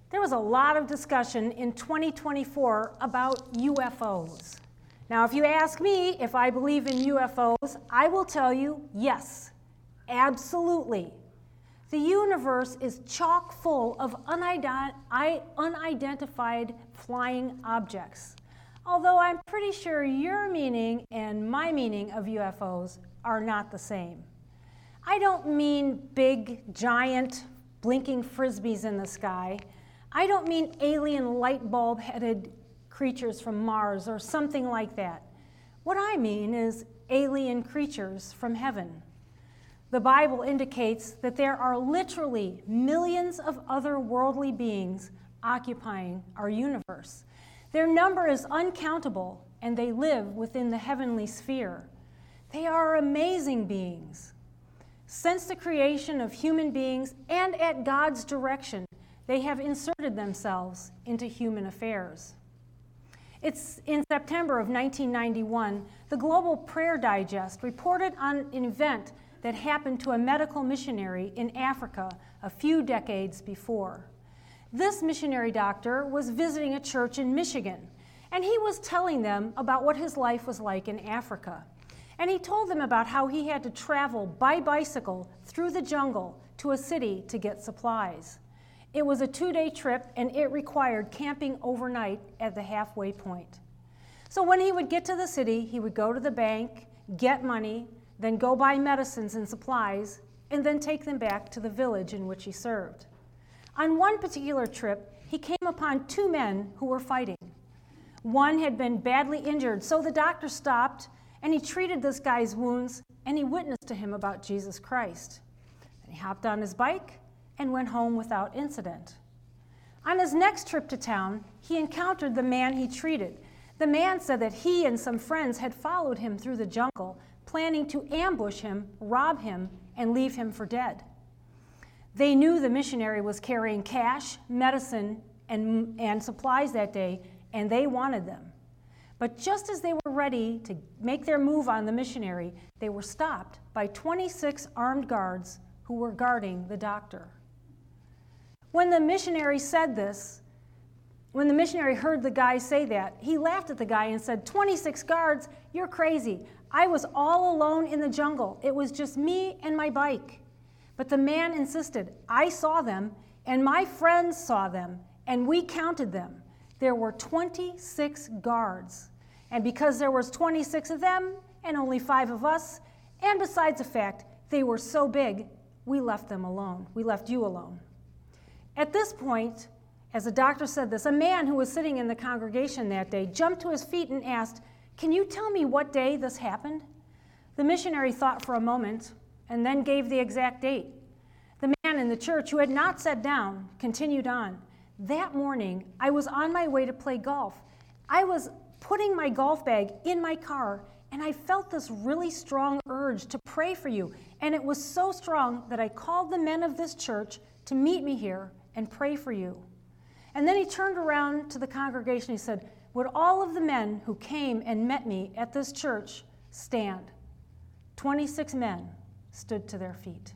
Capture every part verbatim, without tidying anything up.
There was a lot of discussion in twenty twenty-four about U F Os. Now, if you ask me if I believe in U F Os, I will tell you yes, absolutely. The universe is chock full of unident- unidentified flying objects, although I'm pretty sure your meaning and my meaning of U F Os are not the same. I don't mean big, giant, blinking frisbees in the sky. I don't mean alien light bulb-headed creatures from Mars or something like that. What I mean is alien creatures from heaven. The Bible indicates that there are literally millions of other worldly beings occupying our universe. Their number is uncountable, and they live within the heavenly sphere. They are amazing beings. Since the creation of human beings and at God's direction, they have inserted themselves into human affairs. It's in September of nineteen ninety-one, the Global Prayer Digest reported on an event that happened to a medical missionary in Africa a few decades before. This missionary doctor was visiting a church in Michigan, and he was telling them about what his life was like in Africa. And he told them about how he had to travel by bicycle through the jungle to a city to get supplies. It was a two-day trip, and it required camping overnight at the halfway point. So when he would get to the city, he would go to the bank, get money, then go buy medicines and supplies, and then take them back to the village in which he served. On one particular trip, he came upon two men who were fighting. One had been badly injured, so the doctor stopped, and he treated this guy's wounds, and he witnessed to him about Jesus Christ. Then he hopped on his bike and went home without incident. On his next trip to town, he encountered the man he treated. The man said that he and some friends had followed him through the jungle, planning to ambush him, rob him, and leave him for dead. They knew the missionary was carrying cash, medicine, and, and supplies that day, and they wanted them. But just as they were ready to make their move on the missionary, they were stopped by twenty-six armed guards who were guarding the doctor. When the missionary said this, when the missionary heard the guy say that, he laughed at the guy and said, twenty-six guards, you're crazy. I was all alone in the jungle. It was just me and my bike. But the man insisted, I saw them, and my friends saw them, and we counted them. There were twenty-six guards. And because there was twenty-six of them and only five of us, and besides the fact they were so big, we left them alone. We left you alone. At this point, as the doctor said this, a man who was sitting in the congregation that day jumped to his feet and asked, can you tell me what day this happened? The missionary thought for a moment and then gave the exact date. The man in the church who had not sat down continued on. That morning, I was on my way to play golf. I was putting my golf bag in my car, and I felt this really strong urge to pray for you. And it was so strong that I called the men of this church to meet me here and pray for you. And then he turned around to the congregation. He said, would all of the men who came and met me at this church stand? twenty-six men stood to their feet.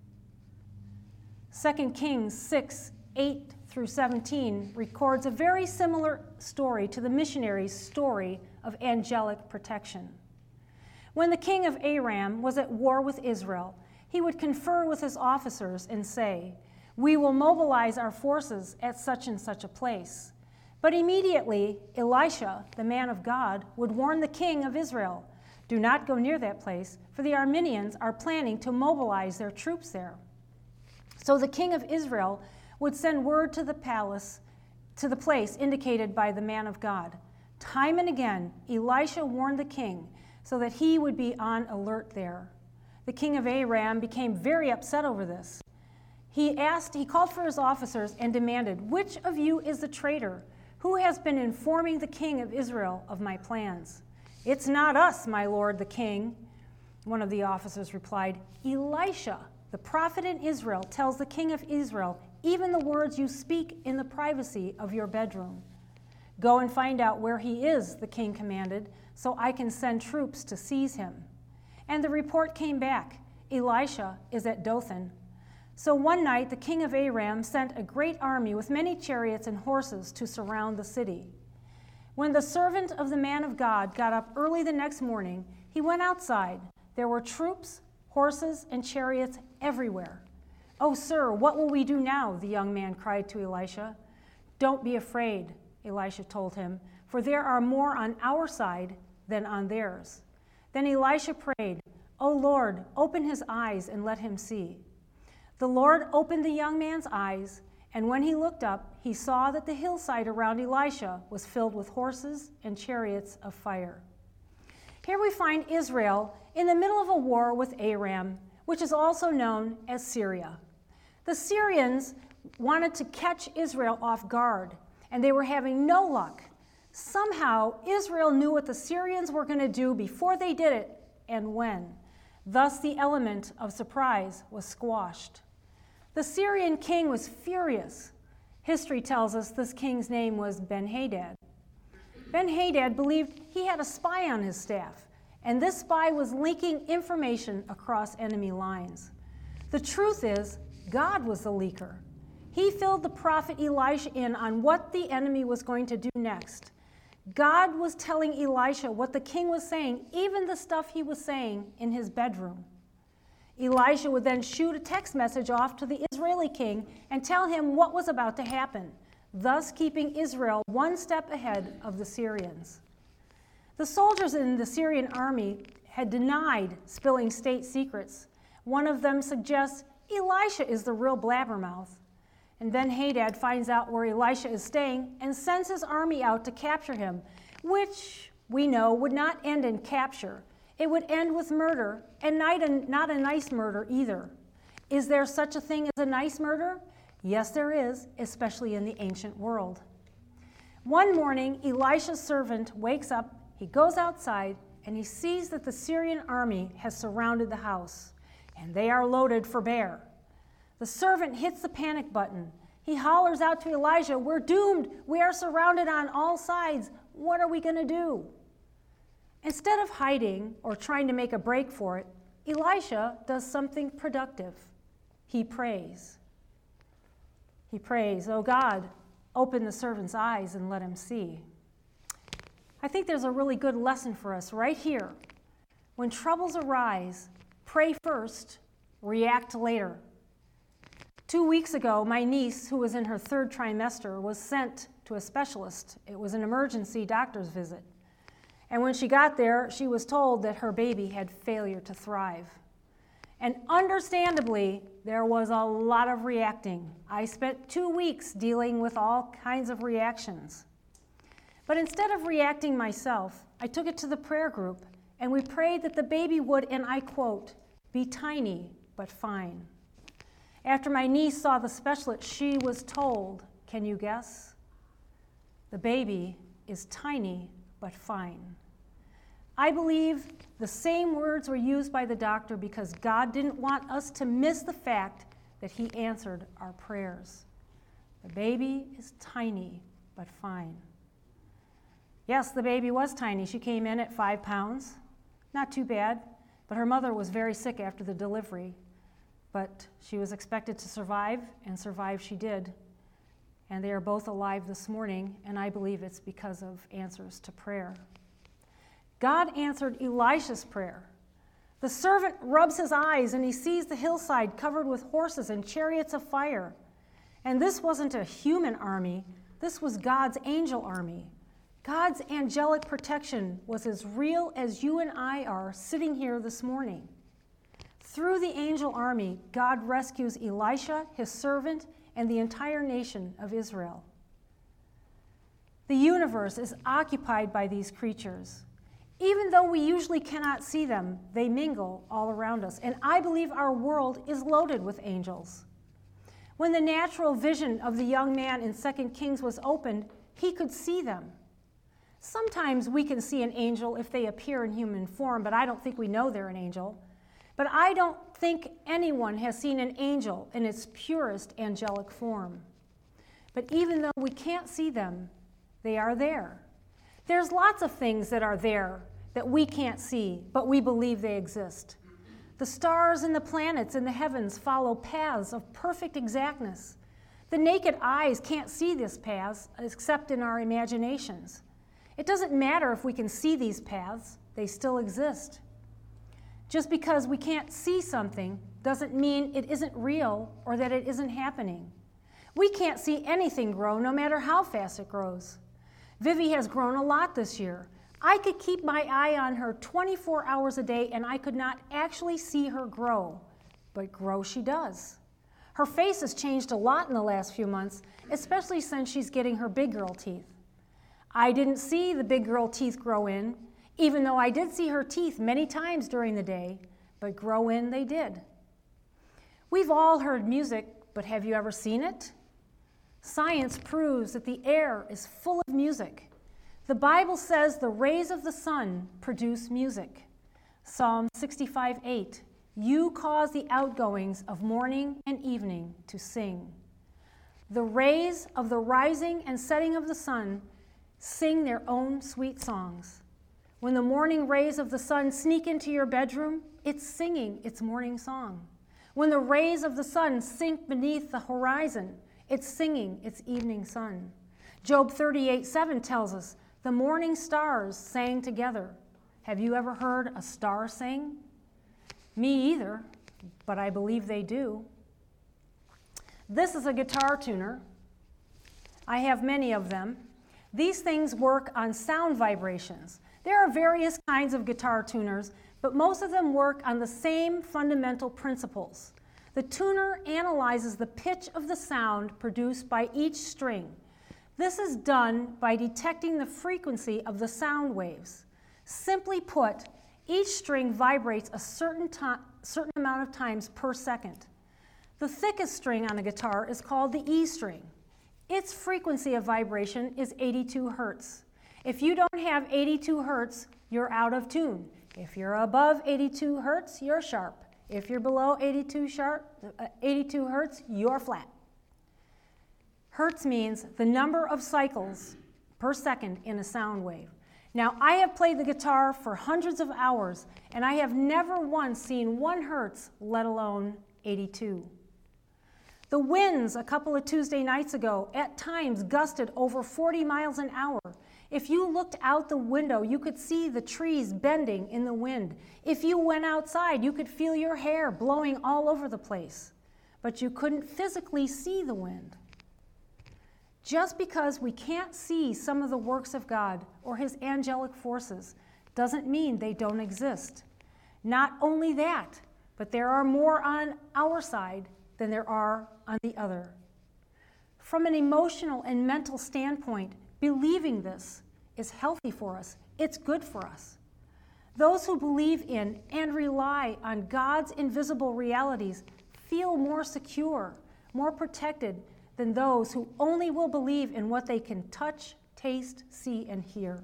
Second Kings six, eight through seventeen records a very similar story to the missionary's story of angelic protection. When the king of Aram was at war with Israel, he would confer with his officers and say, we will mobilize our forces at such and such a place. But immediately, Elisha, the man of God, would warn the king of Israel, do not go near that place, for the Arameans are planning to mobilize their troops there. So the king of Israel would send word to the palace, to the place indicated by the man of God. Time and again, Elisha warned the king so that he would be on alert there. The king of Aram became very upset over this. He asked, he called for his officers and demanded, which of you is the traitor? Who has been informing the king of Israel of my plans? It's not us, my lord the king. One of the officers replied, Elisha, the prophet in Israel, tells the king of Israel even the words you speak in the privacy of your bedroom. Go and find out where he is, the king commanded, so I can send troops to seize him. And the report came back, Elisha is at Dothan. So one night the king of Aram sent a great army with many chariots and horses to surround the city. When the servant of the man of God got up early the next morning, he went outside. There were troops, horses, and chariots everywhere. "Oh, sir, what will we do now?" the young man cried to Elisha. "Don't be afraid," Elisha told him, "for there are more on our side than on theirs." Then Elisha prayed, "O Lord, open his eyes and let him see." The Lord opened the young man's eyes, and when he looked up, he saw that the hillside around Elisha was filled with horses and chariots of fire. Here we find Israel in the middle of a war with Aram, which is also known as Syria. The Syrians wanted to catch Israel off guard, and they were having no luck. Somehow, Israel knew what the Syrians were going to do before they did it and when. Thus, the element of surprise was squashed. The Syrian king was furious. History tells us this king's name was Ben-Hadad. Ben-Hadad believed he had a spy on his staff, and this spy was leaking information across enemy lines. The truth is, God was the leaker. He filled the prophet Elisha in on what the enemy was going to do next. God was telling Elisha what the king was saying, even the stuff he was saying in his bedroom. Elisha would then shoot a text message off to the Israeli king and tell him what was about to happen, thus keeping Israel one step ahead of the Syrians. The soldiers in the Syrian army had denied spilling state secrets. One of them suggests Elisha is the real blabbermouth. And Ben-Hadad finds out where Elisha is staying and sends his army out to capture him, which we know would not end in capture. It would end with murder, and not a, not a nice murder either. Is there such a thing as a nice murder? Yes, there is, especially in the ancient world. One morning, Elisha's servant wakes up, he goes outside, and he sees that the Syrian army has surrounded the house, and they are loaded for bear. The servant hits the panic button. He hollers out to Elijah, "We're doomed. We are surrounded on all sides. What are we going to do?" Instead of hiding or trying to make a break for it, Elisha does something productive. He prays. He prays, "Oh God, open the servant's eyes and let him see." I think there's a really good lesson for us right here. When troubles arise, pray first, react later. Two weeks ago, my niece, who was in her third trimester, was sent to a specialist. It was an emergency doctor's visit. And when she got there, she was told that her baby had failure to thrive. And understandably, there was a lot of reacting. I spent two weeks dealing with all kinds of reactions. But instead of reacting myself, I took it to the prayer group, and we prayed that the baby would, and I quote, "be tiny but fine." After my niece saw the specialist, she was told, can you guess? The baby is tiny but fine. I believe the same words were used by the doctor because God didn't want us to miss the fact that he answered our prayers. The baby is tiny but fine. Yes, the baby was tiny. She came in at five pounds. Not too bad, but her mother was very sick after the delivery. But she was expected to survive, and survive she did. And they are both alive this morning, and I believe it's because of answers to prayer. God answered Elisha's prayer. The servant rubs his eyes, and he sees the hillside covered with horses and chariots of fire. And this wasn't a human army. This was God's angel army. God's angelic protection was as real as you and I are sitting here this morning. Through the angel army, God rescues Elisha, his servant, and the entire nation of Israel. The universe is occupied by these creatures. Even though we usually cannot see them, they mingle all around us. And I believe our world is loaded with angels. When the natural vision of the young man in Second Kings was opened, he could see them. Sometimes we can see an angel if they appear in human form, but I don't think we know they're an angel. But I don't think anyone has seen an angel in its purest angelic form. But even though we can't see them, they are there. There's lots of things that are there that we can't see, but we believe they exist. The stars and the planets in the heavens follow paths of perfect exactness. The naked eyes can't see these paths except in our imaginations. It doesn't matter if we can see these paths, they still exist. Just because we can't see something doesn't mean it isn't real or that it isn't happening. We can't see anything grow no matter how fast it grows. Vivi has grown a lot this year. I could keep my eye on her twenty-four hours a day and I could not actually see her grow, but grow she does. Her face has changed a lot in the last few months, especially since she's getting her big girl teeth. I didn't see the big girl teeth grow in, even though I did see her teeth many times during the day, but grow in they did. We've all heard music, but have you ever seen it? Science proves that the air is full of music. The Bible says the rays of the sun produce music. Psalm sixty-five eight, you cause the outgoings of morning and evening to sing. The rays of the rising and setting of the sun sing their own sweet songs. When the morning rays of the sun sneak into your bedroom, it's singing its morning song. When the rays of the sun sink beneath the horizon, it's singing its evening sun. Job thirty-eight seven tells us, the morning stars sang together. Have you ever heard a star sing? Me either, but I believe they do. This is a guitar tuner. I have many of them. These things work on sound vibrations. There are various kinds of guitar tuners, but most of them work on the same fundamental principles. The tuner analyzes the pitch of the sound produced by each string. This is done by detecting the frequency of the sound waves. Simply put, each string vibrates a certain, to- certain amount of times per second. The thickest string on a guitar is called the E string. Its frequency of vibration is eighty-two hertz. If you don't have eighty-two hertz, you're out of tune. If you're above eighty-two hertz, you're sharp. If you're below eighty-two, sharp, uh, eighty-two hertz, you're flat. Hertz means the number of cycles per second in a sound wave. Now, I have played the guitar for hundreds of hours, and I have never once seen one hertz, let alone eighty-two. The winds a couple of Tuesday nights ago at times gusted over forty miles an hour. If you looked out the window, you could see the trees bending in the wind. If you went outside, you could feel your hair blowing all over the place, but you couldn't physically see the wind. Just because we can't see some of the works of God or his angelic forces doesn't mean they don't exist. Not only that, but there are more on our side than there are on the other. From an emotional and mental standpoint, believing this is healthy for us. It's good for us. Those who believe in and rely on God's invisible realities feel more secure, more protected than those who only will believe in what they can touch, taste, see, and hear.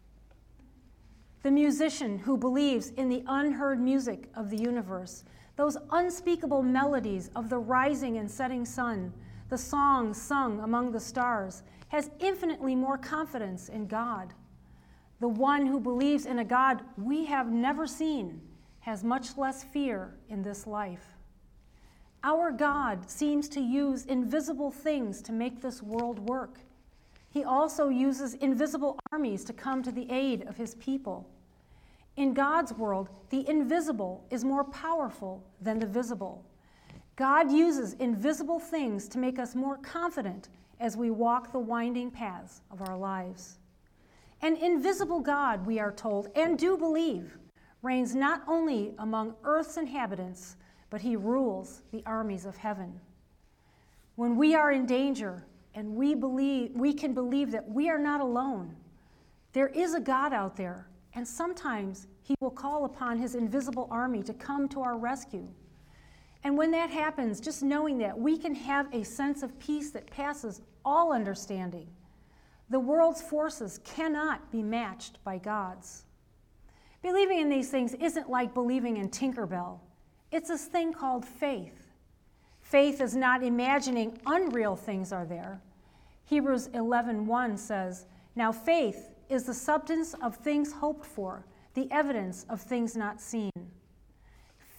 The musician who believes in the unheard music of the universe, those unspeakable melodies of the rising and setting sun, the songs sung among the stars, has infinitely more confidence in God. The one who believes in a God we have never seen has much less fear in this life. Our God seems to use invisible things to make this world work. He also uses invisible armies to come to the aid of his people. In God's world, the invisible is more powerful than the visible. God uses invisible things to make us more confident as we walk the winding paths of our lives. An invisible God, we are told, and do believe, reigns not only among earth's inhabitants, but he rules the armies of heaven. When we are in danger and we believe, we can believe that we are not alone. There is a God out there, and sometimes he will call upon his invisible army to come to our rescue. And when that happens, just knowing that, we can have a sense of peace that passes all understanding. The world's forces cannot be matched by God's. Believing in these things isn't like believing in Tinkerbell. It's this thing called faith. Faith is not imagining unreal things are there. Hebrews eleven one says, now faith is the substance of things hoped for, the evidence of things not seen.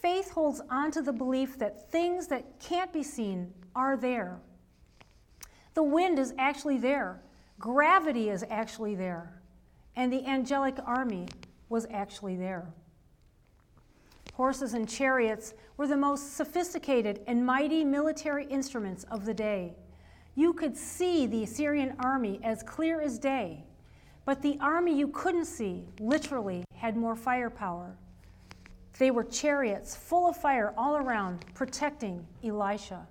Faith holds on to the belief that things that can't be seen are there. The wind is actually there. Gravity is actually there. And the angelic army was actually there. Horses and chariots were the most sophisticated and mighty military instruments of the day. You could see the Assyrian army as clear as day, but the army you couldn't see literally had more firepower. They were chariots full of fire all around, protecting Elisha.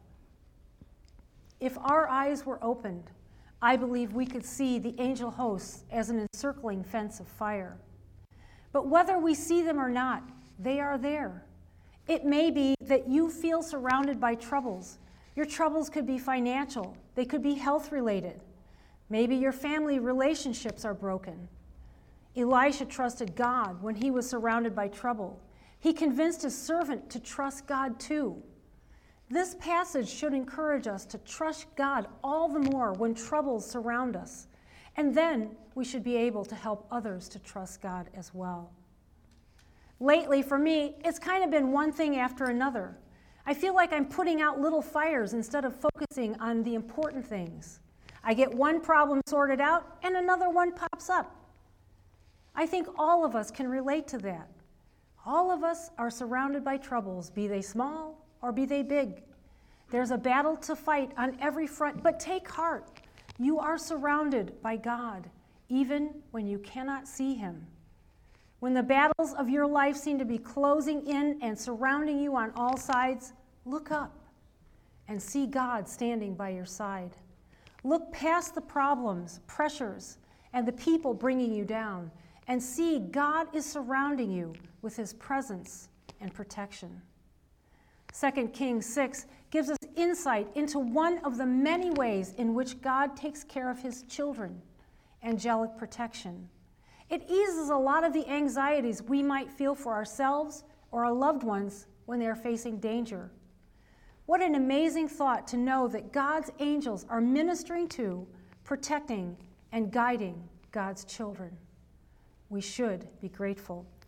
If our eyes were opened, I believe we could see the angel hosts as an encircling fence of fire. But whether we see them or not, they are there. It may be that you feel surrounded by troubles. Your troubles could be financial. They could be health-related. Maybe your family relationships are broken. Elisha trusted God when he was surrounded by trouble. He convinced his servant to trust God too. This passage should encourage us to trust God all the more when troubles surround us. And then we should be able to help others to trust God as well. Lately, for me, it's kind of been one thing after another. I feel like I'm putting out little fires instead of focusing on the important things. I get one problem sorted out, and another one pops up. I think all of us can relate to that. All of us are surrounded by troubles, be they small or be they big. There's a battle to fight on every front, but take heart. You are surrounded by God, even when you cannot see him. When the battles of your life seem to be closing in and surrounding you on all sides, look up and see God standing by your side. Look past the problems, pressures, and the people bringing you down, and see God is surrounding you with his presence and protection. Second Kings six gives us insight into one of the many ways in which God takes care of his children, angelic protection. It eases a lot of the anxieties we might feel for ourselves or our loved ones when they are facing danger. What an amazing thought to know that God's angels are ministering to, protecting, and guiding God's children. We should be grateful.